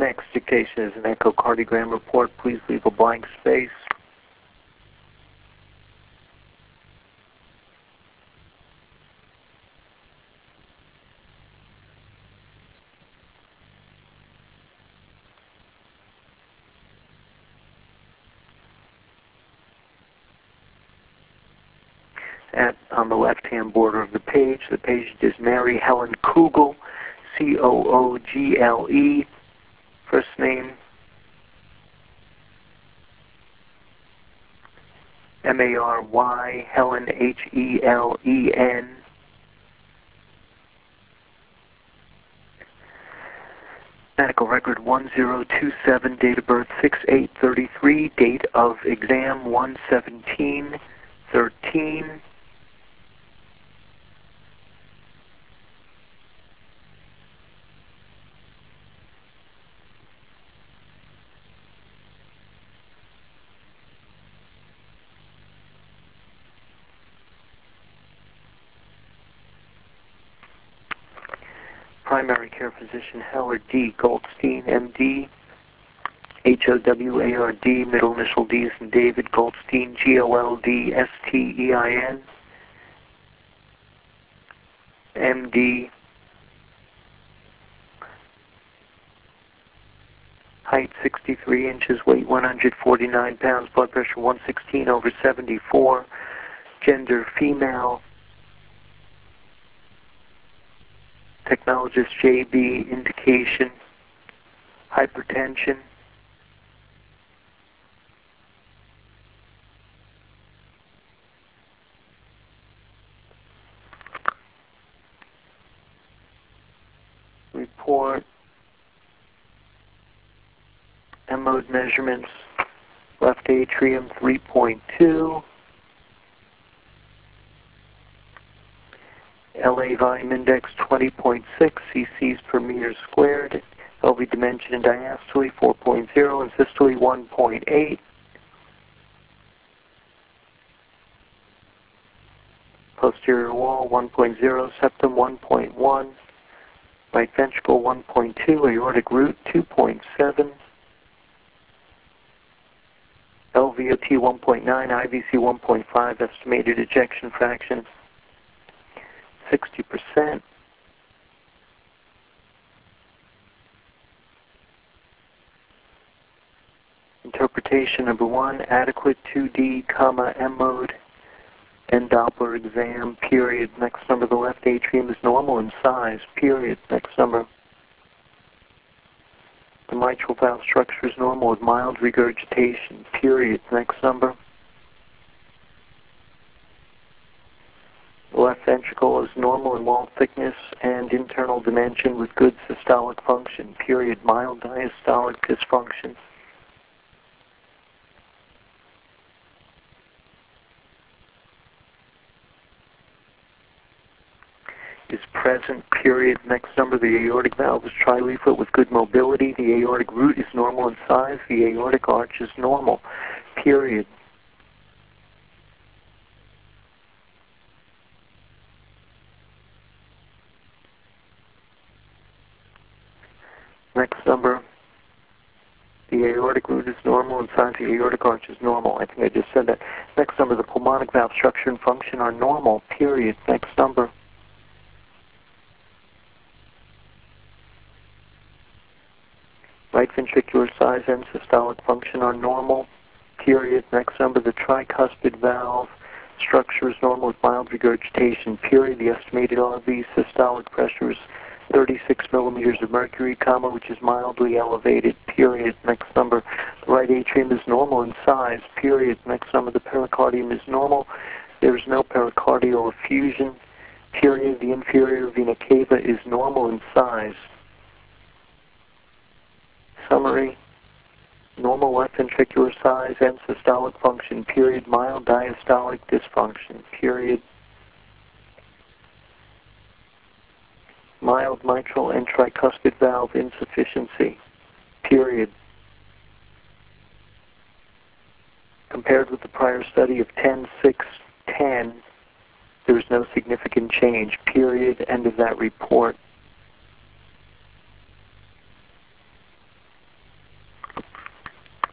next dictation is an echocardiogram report. Please leave a blank space. On the left-hand border of the page is Mary Helen Kugel, Coogle, first name, Mary, Helen, Helen. Medical record 1027, date of birth 6/8/33, date of exam 1/17/13. Primary care physician Howard D. Goldstein, MD, Howard, middle initial D as in David, Goldstein, Goldstein, MD, height 63 inches, weight 149 pounds, blood pressure 116/74, gender female, technologist JB, indication hypertension, report M-mode measurements, left atrium 3.2, LA volume index 20.6 cc's per meter squared, LV dimension and diastole 4.0 and systole 1.8. Posterior wall 1.0, septum 1.1, right ventricle 1.2, aortic root 2.7, LVOT 1.9, IVC 1.5, estimated ejection fraction 60%. Interpretation number 1, adequate 2D, M mode, and Doppler exam, period. Next number, the left atrium is normal in size, period. Next number, the mitral valve structure is normal with mild regurgitation, period. Next number, the left ventricle is normal in wall thickness and internal dimension with good systolic function, period. Mild diastolic dysfunction. Is present, period. Next number, the aortic valve is trileaflet with good mobility. The aortic root is normal in size. The aortic arch is normal, period. Next number, the aortic root is normal in size. The aortic arch is normal. I think I just said that. Next number, the pulmonic valve structure and function are normal, period. Next number, right ventricular size and systolic function are normal, period. Next number, the tricuspid valve structure is normal with mild regurgitation, period. The estimated RV systolic pressure is 36 millimeters of mercury, which is mildly elevated, period. Next number, the right atrium is normal in size, period. Next number, the pericardium is normal. There is no pericardial effusion, period. The inferior vena cava is normal in size. Summary, normal left ventricular size and systolic function, period. Mild diastolic dysfunction, period. Mild mitral and tricuspid valve insufficiency, period. Compared with the prior study of 10, 6, 10, there is no significant change, period. End of that report.